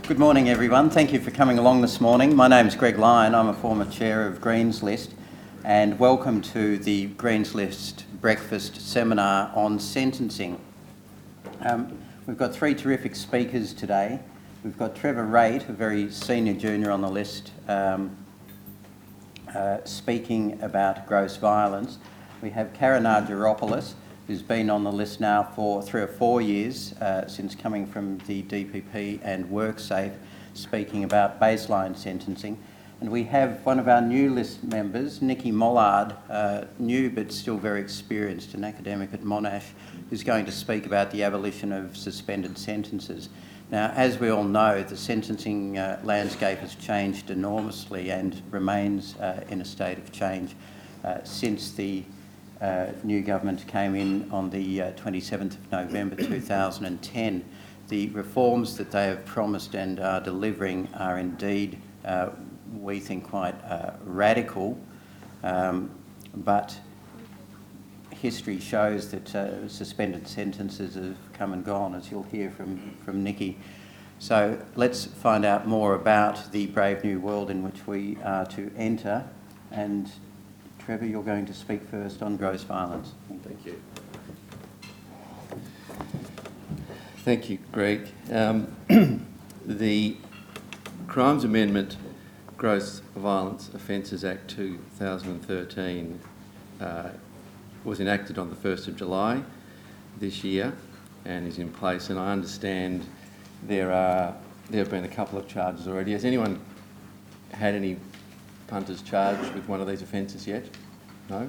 Good morning, everyone. Thank you for coming along this morning. My name is Greg Lyon. I'm a former chair of Greens List, and welcome to the Greens List Breakfast Seminar on Sentencing. We've got three terrific speakers today. We've got Trevor Raitt, a very senior junior on the list, speaking about gross violence. We have Karen Argyropoulos, who's been on the list now for 3 or 4 years, since coming from the DPP and WorkSafe, speaking about baseline sentencing. And we have one of our new list members, Nikki Mollard, new but still very experienced, an academic at Monash, who's going to speak about the abolition of suspended sentences. Now, as we all know, the sentencing landscape has changed enormously and remains in a state of change since the new government came in on the 27th of November 2010. The reforms that they have promised and are delivering are indeed, we think, quite radical, but history shows that suspended sentences have come and gone, as you'll hear from Nikki. So let's find out more about the brave new world in which we are to enter. And Trevor, you're going to speak first on gross violence. Thank you. Thank you, Greg. The Crimes Amendment Gross Violence Offences Act 2013 was enacted on the 1st of July this year and is in place, and I understand there have been a couple of charges already. Has anyone had any punters charged with one of these offences yet? No?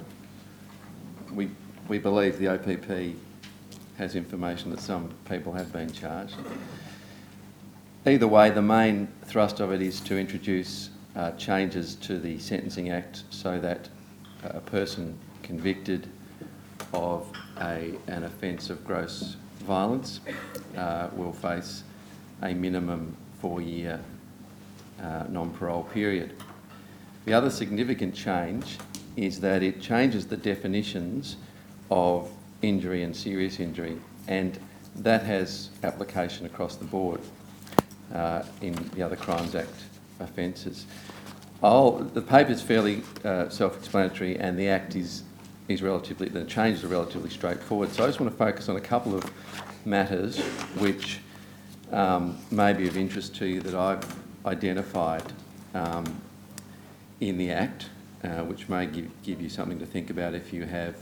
We believe the OPP has information that some people have been charged. Either way, the main thrust of it is to introduce changes to the Sentencing Act so that a person convicted of an offence of gross violence will face a minimum 4-year non-parole period. The other significant change is that it changes the definitions of injury and serious injury, and that has application across the board in the other Crimes Act offences. The paper's fairly self-explanatory, and the Act the changes are relatively straightforward. So I just want to focus on a couple of matters which may be of interest to you that I've identified in the Act, which may give you something to think about if you have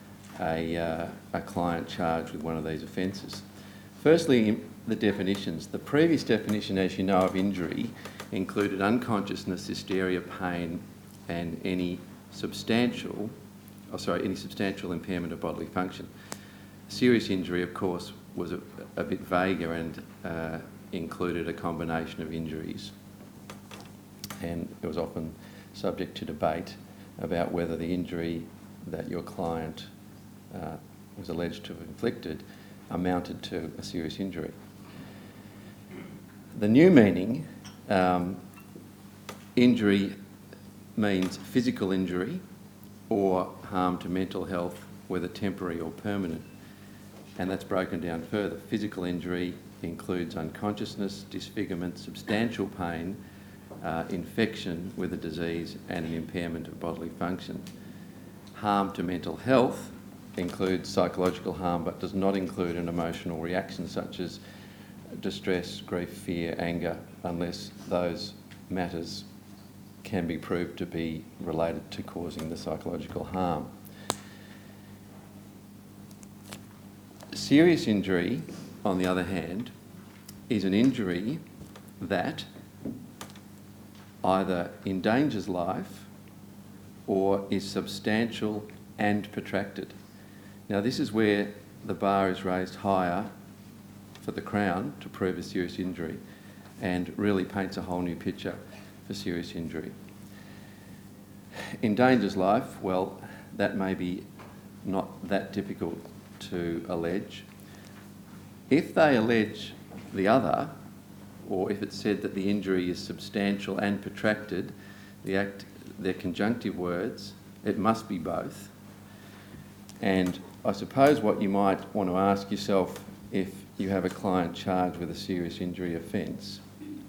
a client charged with one of these offences. Firstly, the definitions. The previous definition, as you know, of injury included unconsciousness, hysteria, pain, and any substantial impairment of bodily function. Serious injury, of course, was a bit vaguer and included a combination of injuries, and it was often subject to debate about whether the injury that your client was alleged to have inflicted amounted to a serious injury. The new meaning, injury means physical injury or harm to mental health, whether temporary or permanent, and that's broken down further. Physical injury includes unconsciousness, disfigurement, substantial pain, infection with a disease, and an impairment of bodily function. Harm to mental health includes psychological harm but does not include an emotional reaction such as distress, grief, fear, anger, unless those matters can be proved to be related to causing the psychological harm. Serious injury, on the other hand, is an injury that either endangers life or is substantial and protracted. Now, this is where the bar is raised higher for the Crown to prove a serious injury and really paints a whole new picture for serious injury. Endangers life, well, that may be not that difficult to allege. If they allege the other, or if it's said that the injury is substantial and protracted, they're conjunctive words, it must be both. And I suppose what you might want to ask yourself if you have a client charged with a serious injury offence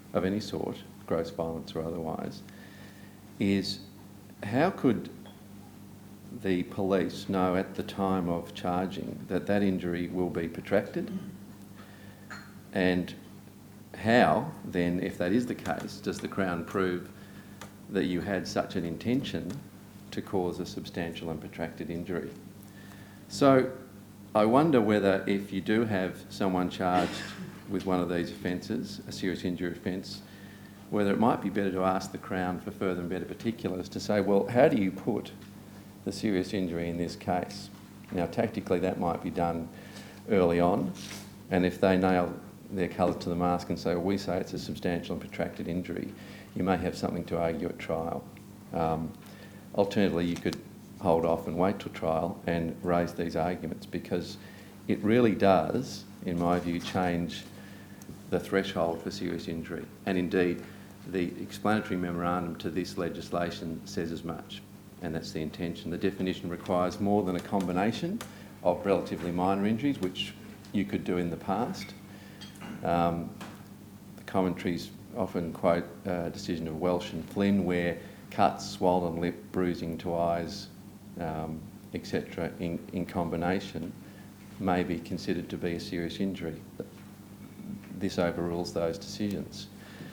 of any sort, gross violence or otherwise, is how could the police know at the time of charging that that injury will be protracted? And how, then, if that is the case, does the Crown prove that you had such an intention to cause a substantial and protracted injury? So I wonder whether, if you do have someone charged with one of these offences, a serious injury offence, whether it might be better to ask the Crown for further and better particulars to say, well, how do you put the serious injury in this case? Now, tactically, that might be done early on, and if they nail their colours to the mast and say, well, we say it's a substantial and protracted injury, you may have something to argue at trial. Alternatively, you could hold off and wait till trial and raise these arguments, because it really does, in my view, change the threshold for serious injury. And indeed, the explanatory memorandum to this legislation says as much, and that's the intention. The definition requires more than a combination of relatively minor injuries, which you could do in the past. The commentaries often quote a decision of Welsh and Flynn, where cuts, swollen lip, bruising to eyes, etc., in combination may be considered to be a serious injury. This overrules those decisions.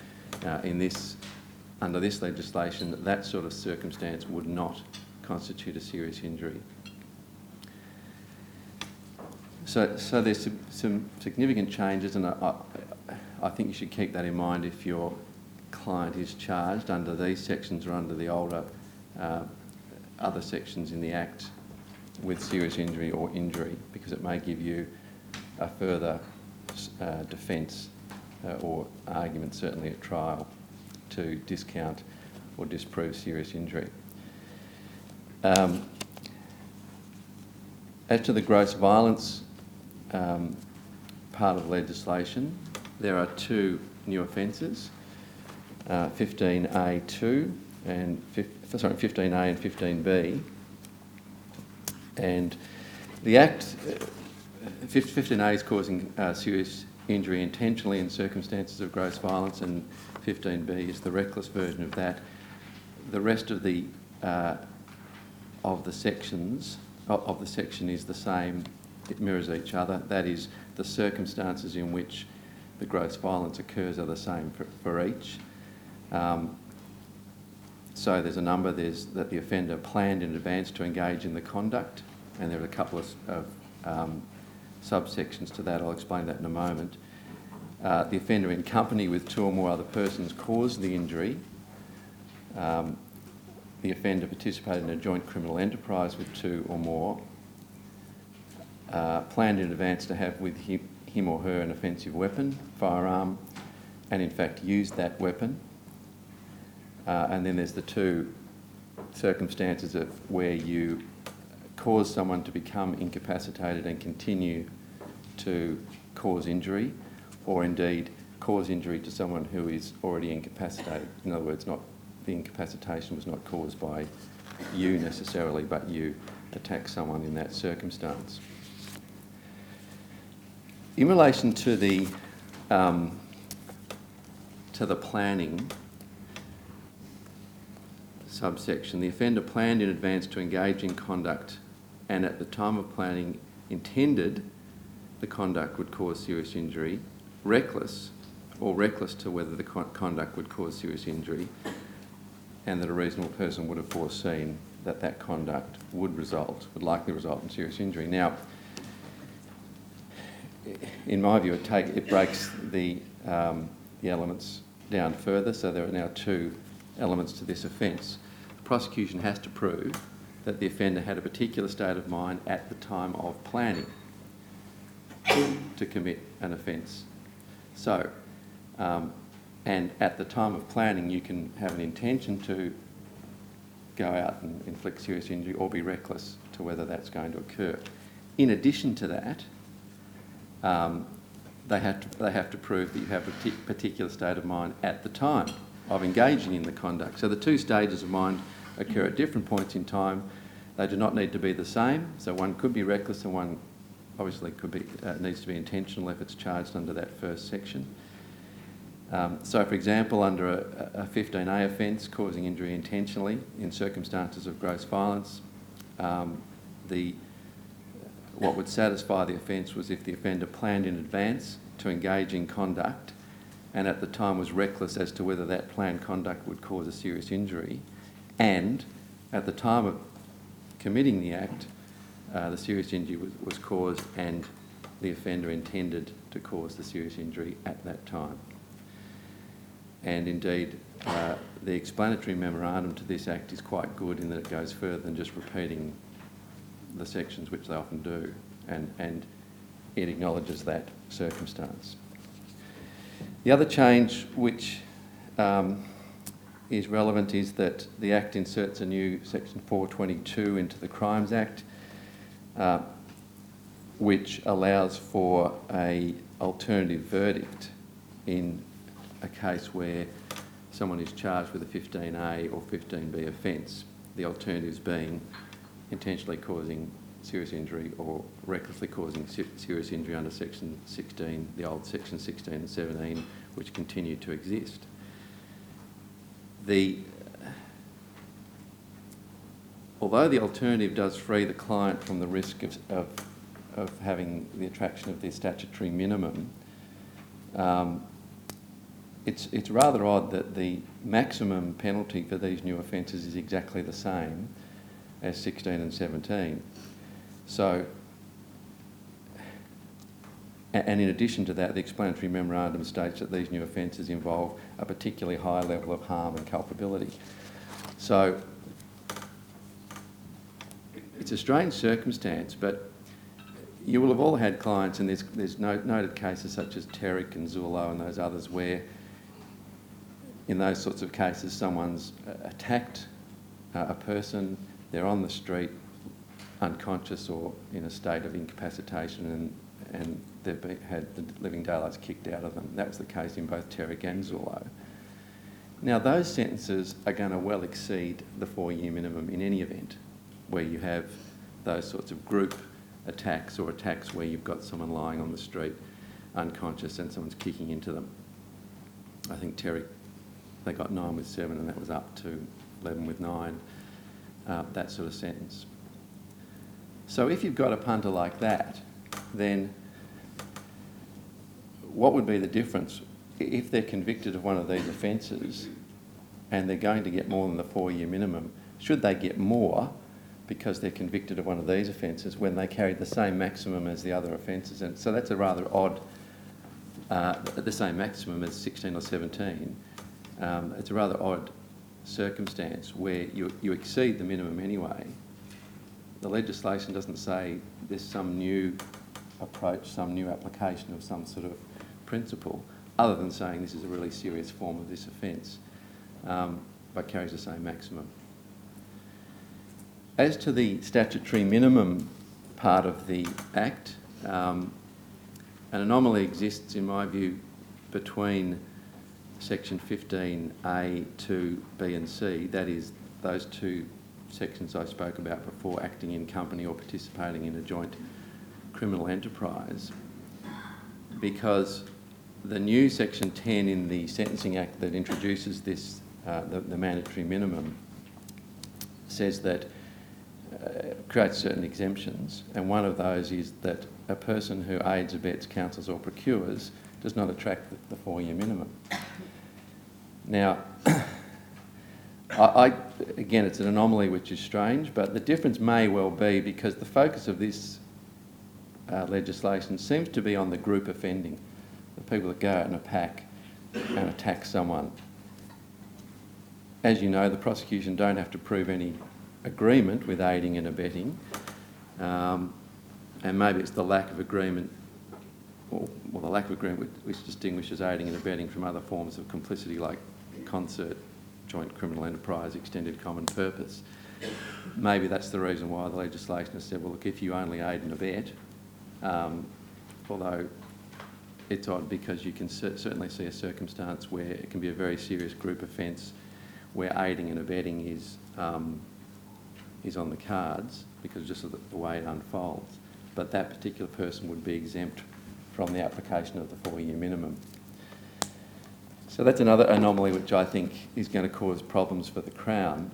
Under this legislation, that sort of circumstance would not constitute a serious injury. So there's some significant changes, and I think you should keep that in mind if your client is charged under these sections or under the older other sections in the Act with serious injury or injury, because it may give you a further defence or argument, certainly at trial, to discount or disprove serious injury. As to the gross violence part of legislation, there are two new offences, 15A2 and 15A and 15B. And the Act, 15A is causing serious injury intentionally in circumstances of gross violence, and 15B is the reckless version of that. The rest of the section is the same. It mirrors each other. That is, the circumstances in which the gross violence occurs are the same for each. So there's a number. There's that the offender planned in advance to engage in the conduct, and there are a couple of subsections to that. I'll explain that in a moment. The offender, in company with two or more other persons, caused the injury. The offender participated in a joint criminal enterprise with two or more. Planned in advance to have with him or her an offensive weapon, firearm, and in fact used that weapon. And then there's the two circumstances of where you cause someone to become incapacitated and continue to cause injury, or indeed cause injury to someone who is already incapacitated. In other words, the incapacitation was not caused by you necessarily, but you attack someone in that circumstance. In relation to the planning subsection, the offender planned in advance to engage in conduct, and at the time of planning intended the conduct would cause serious injury, reckless to whether the conduct would cause serious injury, and that a reasonable person would have foreseen that that conduct would likely result in serious injury. Now, in my view, it breaks the elements down further, so there are now two elements to this offence. The prosecution has to prove that the offender had a particular state of mind at the time of planning to commit an offence. So, and at the time of planning, you can have an intention to go out and inflict serious injury or be reckless to whether that's going to occur. In addition to that, they have to prove that you have a particular state of mind at the time of engaging in the conduct. So the two stages of mind occur at different points in time. They do not need to be the same. So one could be reckless and one obviously could be needs to be intentional if it's charged under that first section. So, for example, under a 15A offence, causing injury intentionally in circumstances of gross violence, what would satisfy the offence was if the offender planned in advance to engage in conduct and at the time was reckless as to whether that planned conduct would cause a serious injury, and at the time of committing the act, the serious injury was caused and the offender intended to cause the serious injury at that time. And indeed, the explanatory memorandum to this Act is quite good in that it goes further than just repeating the sections, which they often do, and it acknowledges that circumstance. The other change which is relevant is that the Act inserts a new section 422 into the Crimes Act, which allows for an alternative verdict in a case where someone is charged with a 15A or 15B offence, the alternatives being intentionally causing serious injury or recklessly causing serious injury under Section 16, the old Section 16 and 17, which continue to exist. Although the alternative does free the client from the risk of having the attraction of the statutory minimum, it's rather odd that the maximum penalty for these new offences is exactly the same as 16 and 17. So, and in addition to that, the explanatory memorandum states that these new offences involve a particularly high level of harm and culpability. So, it's a strange circumstance, but you will have all had clients, and there's noted cases such as Terrick and Zullo and those others where in those sorts of cases someone's attacked a person, they're on the street unconscious or in a state of incapacitation and they've had the living daylights kicked out of them. That was the case in both Terrick and Zullo. Now those sentences are going to well exceed the 4-year minimum in any event where you have those sorts of group attacks or attacks where you've got someone lying on the street unconscious and someone's kicking into them. I think Terrick, they got 9 with 7 and that was up to 11 with 9, that sort of sentence. So if you've got a punter like that, then what would be the difference if they're convicted of one of these offences and they're going to get more than the 4-year minimum? Should they get more because they're convicted of one of these offences when they carried the same maximum as the other offences? And so that's a rather odd, the same maximum as 16 or 17. It's a rather odd circumstance where you exceed the minimum anyway. The legislation doesn't say there's some new approach, some new application of some sort of principle, other than saying this is a really serious form of this offence, but carries the same maximum. As to the statutory minimum part of the Act, an anomaly exists, in my view, between Section 15A, 2, B and C, that is, those two sections I spoke about before, acting in company or participating in a joint criminal enterprise, because the new Section 10 in the Sentencing Act that introduces this, the mandatory minimum, says that creates certain exemptions, and one of those is that a person who aids, abets, counsels or procures does not attract the 4-year minimum. Now, again, it's an anomaly which is strange, but the difference may well be because the focus of this legislation seems to be on the group offending, the people that go out in a pack and attack someone. As you know, the prosecution don't have to prove any agreement with aiding and abetting, and maybe it's the lack of agreement, or the lack of agreement which distinguishes aiding and abetting from other forms of complicity like concert, joint criminal enterprise, extended common purpose. Maybe that's the reason why the legislation has said, well, look, if you only aid and abet, although it's odd because you can certainly see a circumstance where it can be a very serious group offence where aiding and abetting is on the cards because just of the way it unfolds. But that particular person would be exempt from the application of the 4-year minimum. So that's another anomaly which I think is going to cause problems for the Crown.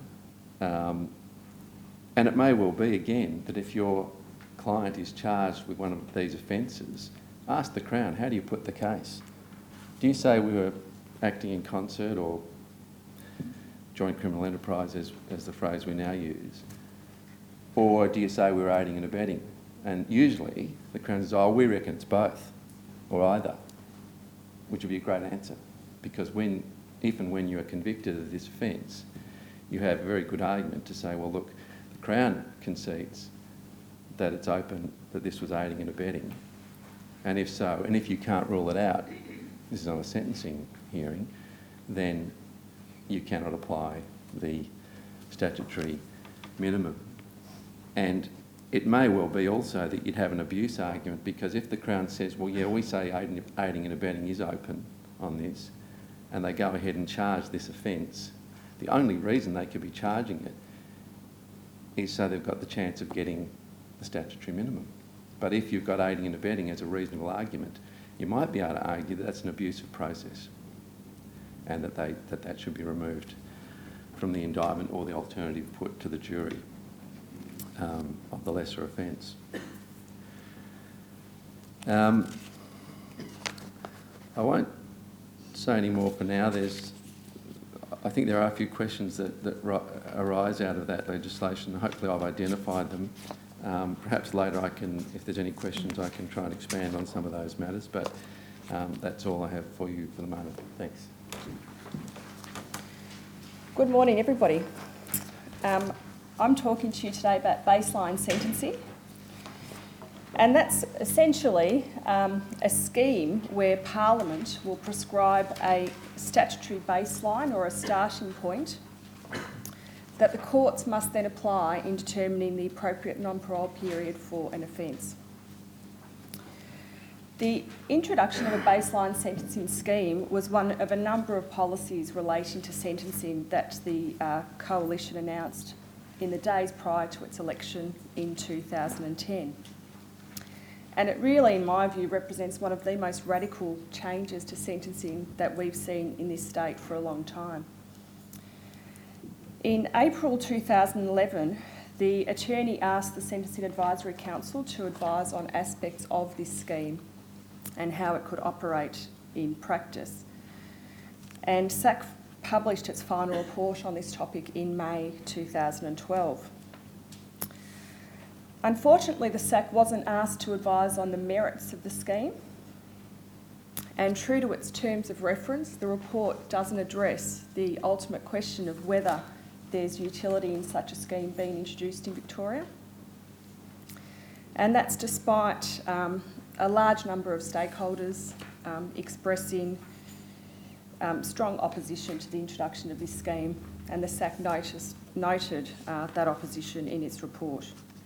And it may well be, again, that if your client is charged with one of these offences, ask the Crown, how do you put the case? Do you say we were acting in concert or joint criminal enterprise, as the phrase we now use? Or do you say we were aiding and abetting? And usually the Crown says, oh, we reckon it's both, or either, which would be a great answer. Because if and when you are convicted of this offence, you have a very good argument to say, well, look, the Crown concedes that it's open, that this was aiding and abetting. And if so, and if you can't rule it out, this is on a sentencing hearing, then you cannot apply the statutory minimum. And it may well be also that you'd have an abuse argument, because if the Crown says, well, yeah, we say aiding and abetting is open on this, and they go ahead and charge this offence, the only reason they could be charging it is so they've got the chance of getting the statutory minimum. But if you've got aiding and abetting as a reasonable argument, you might be able to argue that that's an abusive process and that should be removed from the indictment, or the alternative put to the jury of the lesser offence. I won't say any more for now. I think there are a few questions that arise out of that legislation. Hopefully I've identified them. Perhaps later if there's any questions, I can try and expand on some of those matters, but that's all I have for you for the moment. Thanks. Good morning, everybody. I'm talking to you today about baseline sentencing. And that's essentially a scheme where Parliament will prescribe a statutory baseline or a starting point that the courts must then apply in determining the appropriate non-parole period for an offence. The introduction of a baseline sentencing scheme was one of a number of policies relating to sentencing that the Coalition announced in the days prior to its election in 2010. And it really, in my view, represents one of the most radical changes to sentencing that we've seen in this state for a long time. In April 2011, the Attorney asked the Sentencing Advisory Council to advise on aspects of this scheme and how it could operate in practice. And SAC published its final report on this topic in May 2012. Unfortunately, the SAC wasn't asked to advise on the merits of the scheme, and true to its terms of reference, the report doesn't address the ultimate question of whether there's utility in such a scheme being introduced in Victoria. And that's despite a large number of stakeholders expressing strong opposition to the introduction of this scheme, and the SAC noted that opposition in its report.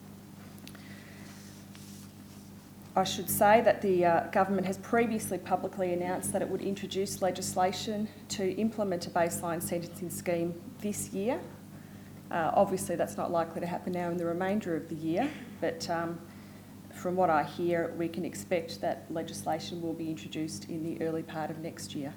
I should say that the government has previously publicly announced that it would introduce legislation to implement a baseline sentencing scheme this year. Obviously that's not likely to happen now in the remainder of the year, but from what I hear, we can expect that legislation will be introduced in the early part of next year.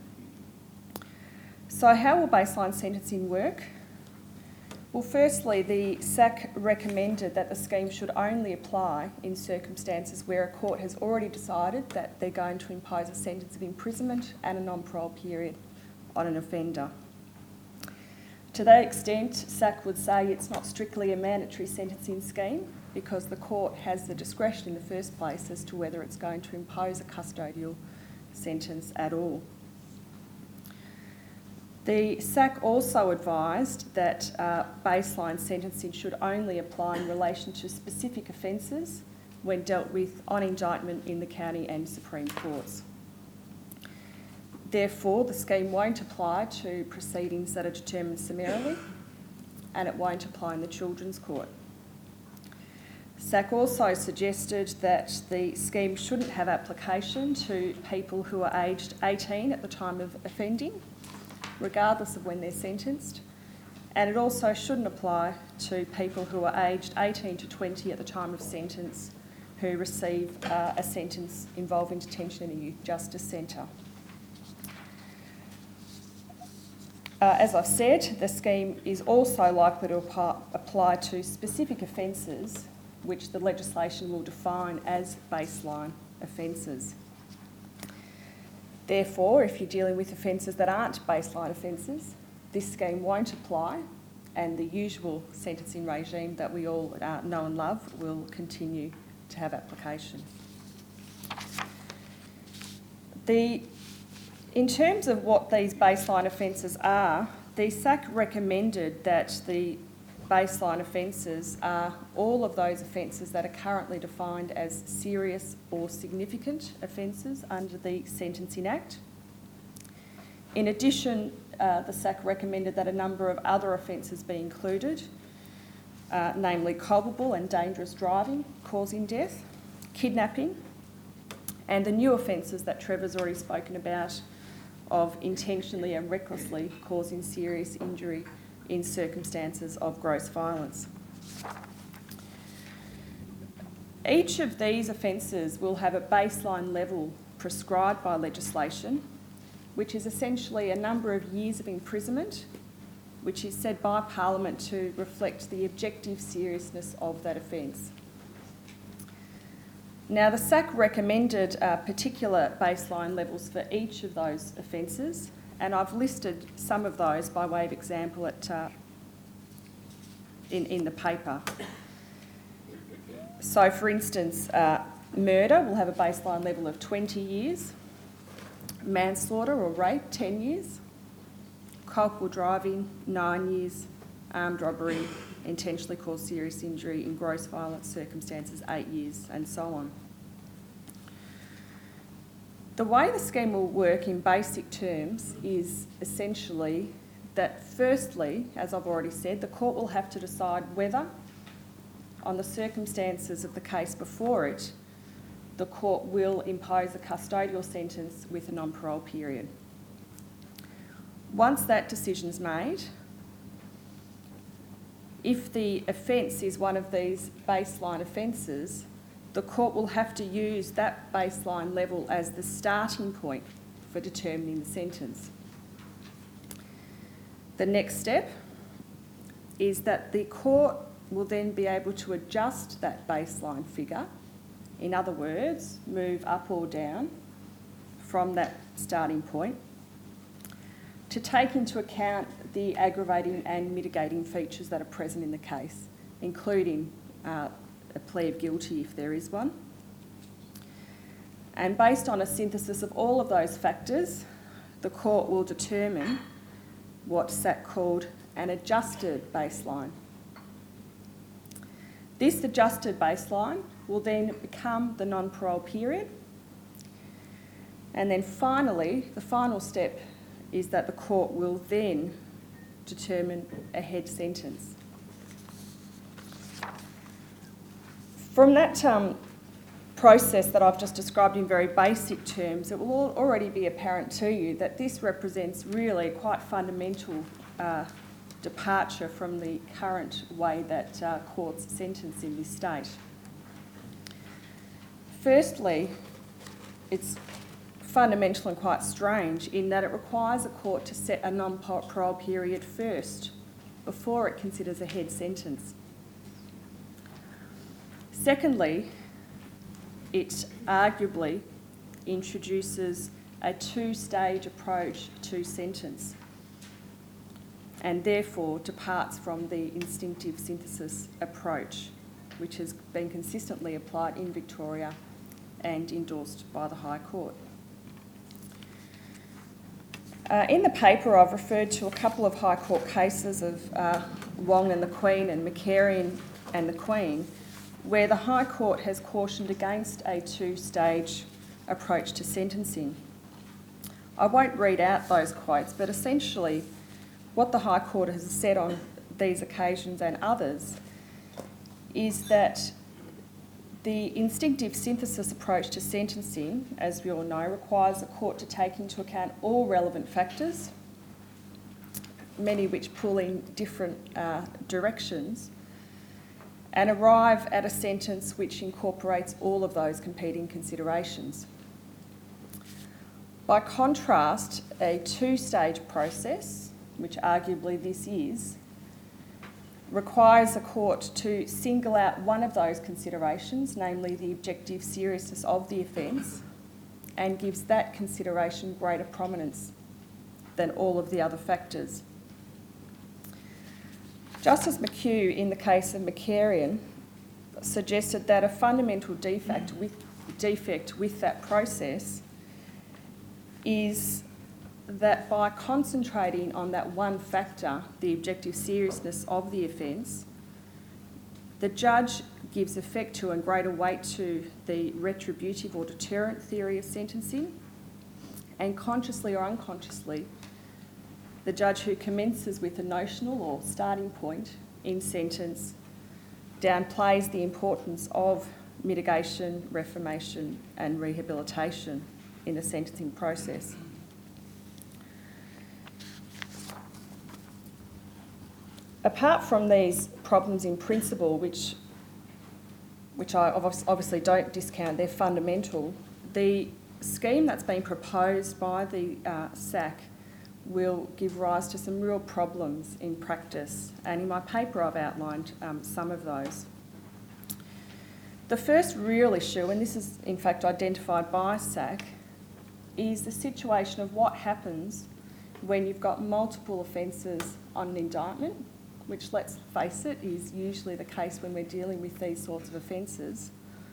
So how will baseline sentencing work? Well, firstly, the SAC recommended that the scheme should only apply in circumstances where a court has already decided that they're going to impose a sentence of imprisonment and a non-parole period on an offender. To that extent, SAC would say it's not strictly a mandatory sentencing scheme because the court has the discretion in the first place as to whether it's going to impose a custodial sentence at all. The SAC also advised that baseline sentencing should only apply in relation to specific offences when dealt with on indictment in the county and Supreme Courts. Therefore, the scheme won't apply to proceedings that are determined summarily, and it won't apply in the Children's Court. SAC also suggested that the scheme shouldn't have application to people who are aged 18 at the time of offending, regardless of when they're sentenced, and it also shouldn't apply to people who are aged 18 to 20 at the time of sentence who receive a sentence involving detention in a youth justice centre. As I've said, the scheme is also likely to apply to specific offences which the legislation will define as baseline offences. Therefore, if you're dealing with offences that aren't baseline offences, this scheme won't apply, and the usual sentencing regime that we all know and love will continue to have application. In terms of what these baseline offences are, the SAC recommended that the baseline offences are all of those offences that are currently defined as serious or significant offences under the Sentencing Act. In addition, the SAC recommended that a number of other offences be included, namely culpable and dangerous driving causing death, kidnapping, and the new offences that Trevor's already spoken about of intentionally and recklessly causing serious injury in circumstances of gross violence. Each of these offences will have a baseline level prescribed by legislation, which is essentially a number of years of imprisonment, which is set by Parliament to reflect the objective seriousness of that offence. Now, the SAC recommended particular baseline levels for each of those offences, and I've listed some of those by way of example in the paper. So, for instance, murder will have a baseline level of 20 years, manslaughter or rape, 10 years, culpable driving, 9 years, armed robbery, intentionally caused serious injury in gross violence circumstances, 8 years, and so on. The way the scheme will work in basic terms is essentially that firstly, as I've already said, the court will have to decide whether, on the circumstances of the case before it, the court will impose a custodial sentence with a non-parole period. Once that decision's made, if the offence is one of these baseline offences, the court will have to use that baseline level as the starting point for determining the sentence. The next step is that the court will then be able to adjust that baseline figure, in other words, move up or down from that starting point, to take into account the aggravating and mitigating features that are present in the case, including a plea of guilty if there is one. And based on a synthesis of all of those factors, the court will determine what SAC called an adjusted baseline. This adjusted baseline will then become the non-parole period. And then finally, the final step is that the court will then determine a head sentence. From that process that I've just described in very basic terms, it will already be apparent to you that this represents really a quite fundamental departure from the current way that courts sentence in this state. Firstly, it's fundamental and quite strange in that it requires a court to set a non-parole period first before it considers a head sentence. Secondly, it arguably introduces a two-stage approach to sentence and therefore departs from the instinctive synthesis approach, which has been consistently applied in Victoria and endorsed by the High Court. In the paper, I've referred to a couple of High Court cases of Wong and the Queen and McCarry and the Queen, where the High Court has cautioned against a two-stage approach to sentencing. I won't read out those quotes, but essentially what the High Court has said on these occasions and others is that the instinctive synthesis approach to sentencing, as we all know, requires the court to take into account all relevant factors, many which pull in different directions, and arrive at a sentence which incorporates all of those competing considerations. By contrast, a two-stage process which arguably this is, requires a court to single out one of those considerations, namely the objective seriousness of the offence, and gives that consideration greater prominence than all of the other factors. Justice McHugh, in the case of Macarian, suggested that a fundamental defect with that process is that by concentrating on that one factor, the objective seriousness of the offence, the judge gives effect to and greater weight to the retributive or deterrent theory of sentencing, and consciously or unconsciously, the judge who commences with a notional or starting point in sentence downplays the importance of mitigation, reformation and rehabilitation in the sentencing process. Apart from these problems in principle, which I obviously don't discount, they're fundamental, the scheme that's been proposed by the SAC will give rise to some real problems in practice, and in my paper I've outlined some of those. The first real issue, and this is in fact identified by SAC, is the situation of what happens when you've got multiple offences on an indictment, which, let's face it, is usually the case when we're dealing with these sorts of offences,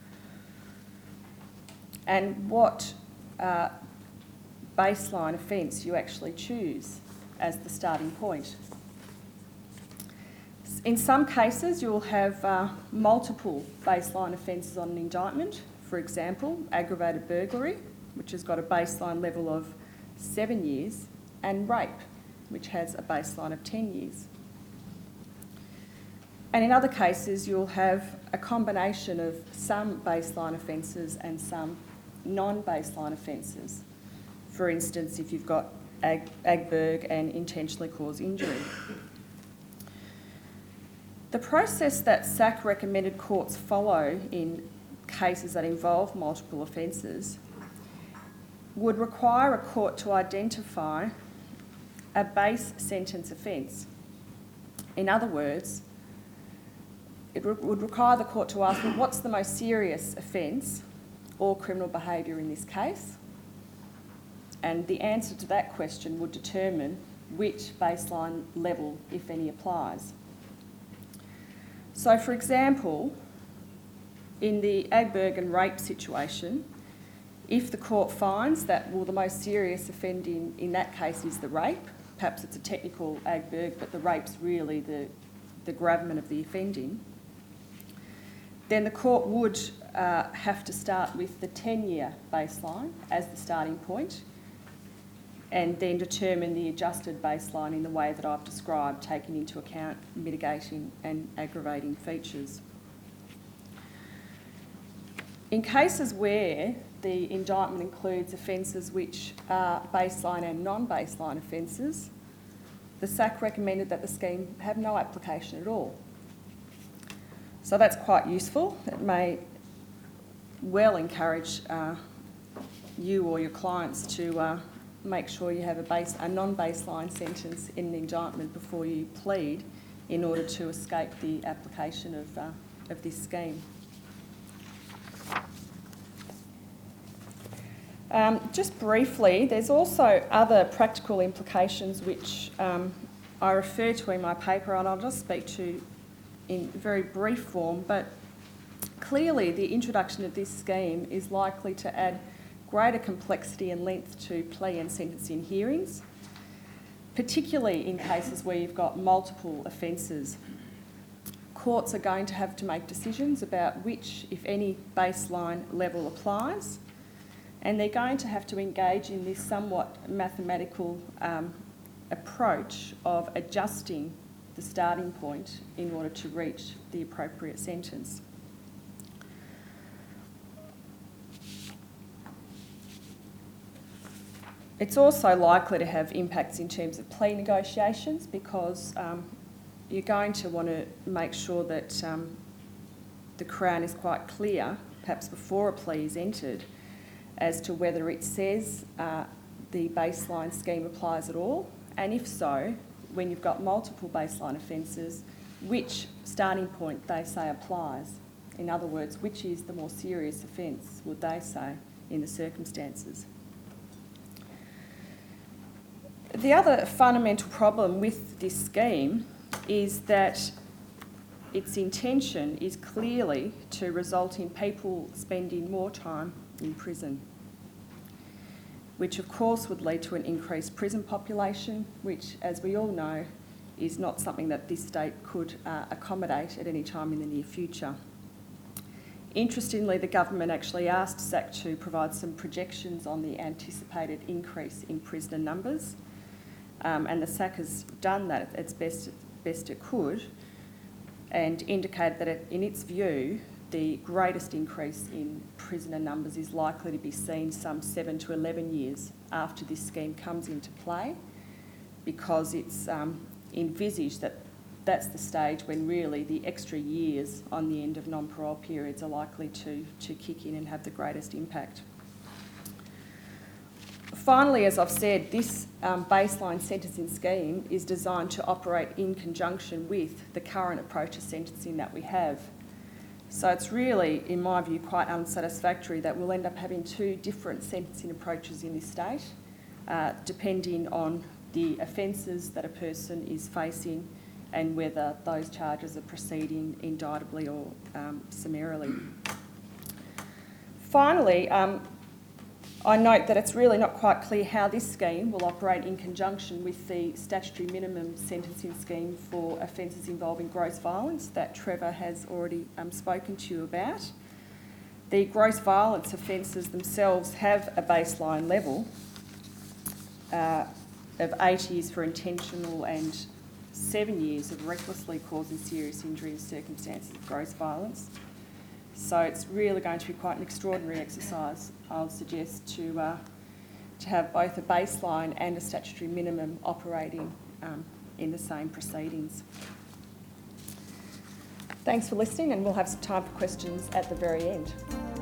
and what baseline offence you actually choose as the starting point. In some cases, you'll have multiple baseline offences on an indictment. For example, aggravated burglary, which has got a baseline level of 7 years, and rape, which has a baseline of 10 years. And in other cases, you'll have a combination of some baseline offences and some non-baseline offences. For instance, if you've got AGBURG and intentionally cause injury. The process that SAC recommended courts follow in cases that involve multiple offences would require a court to identify a base sentence offence. In other words, it would require the court to ask, well, what's the most serious offence or criminal behaviour in this case? And the answer to that question would determine which baseline level, if any, applies. So, for example, in the AGBURG and rape situation, if the court finds that, well, the most serious offending in that case is the rape, perhaps it's a technical AGBURG, but the rape's really the gravamen of the offending, then the court would have to start with the 10-year baseline as the starting point, and then determine the adjusted baseline in the way that I've described, taking into account mitigating and aggravating features. In cases where the indictment includes offences which are baseline and non-baseline offences, the SAC recommended that the scheme have no application at all. So that's quite useful. It may well encourage you or your clients to make sure you have a non-baseline sentence in an indictment before you plead in order to escape the application of this scheme. Just briefly, there's also other practical implications which I refer to in my paper, and I'll just speak to in very brief form, but clearly the introduction of this scheme is likely to add greater complexity and length to plea and sentencing hearings, particularly in cases where you've got multiple offences. Courts are going to have to make decisions about which, if any, baseline level applies, and they're going to have to engage in this somewhat mathematical approach of adjusting the starting point in order to reach the appropriate sentence. It's also likely to have impacts in terms of plea negotiations, because you're going to want to make sure that the Crown is quite clear, perhaps before a plea is entered, as to whether it says the baseline scheme applies at all, and if so, when you've got multiple baseline offences, which starting point they say applies. In other words, which is the more serious offence, would they say, in the circumstances. The other fundamental problem with this scheme is that its intention is clearly to result in people spending more time in prison, which of course would lead to an increased prison population, which, as we all know, is not something that this state could accommodate at any time in the near future. Interestingly, the government actually asked SAC to provide some projections on the anticipated increase in prisoner numbers, and the SAC has done that as best it could, and indicated that in its view, the greatest increase in prisoner numbers is likely to be seen some 7 to 11 years after this scheme comes into play, because it's envisaged that that's the stage when really the extra years on the end of non-parole periods are likely to kick in and have the greatest impact. Finally, as I've said, this baseline sentencing scheme is designed to operate in conjunction with the current approach to sentencing that we have. So it's really, in my view, quite unsatisfactory that we'll end up having two different sentencing approaches in this state, depending on the offences that a person is facing and whether those charges are proceeding indictably or summarily. Finally, I note that it's really not quite clear how this scheme will operate in conjunction with the statutory minimum sentencing scheme for offences involving gross violence that Trevor has already spoken to you about. The gross violence offences themselves have a baseline level of 8 years for intentional and 7 years of recklessly causing serious injury in circumstances of gross violence. So it's really going to be quite an extraordinary exercise, I'll suggest, to have both a baseline and a statutory minimum operating in the same proceedings. Thanks for listening, and we'll have some time for questions at the very end.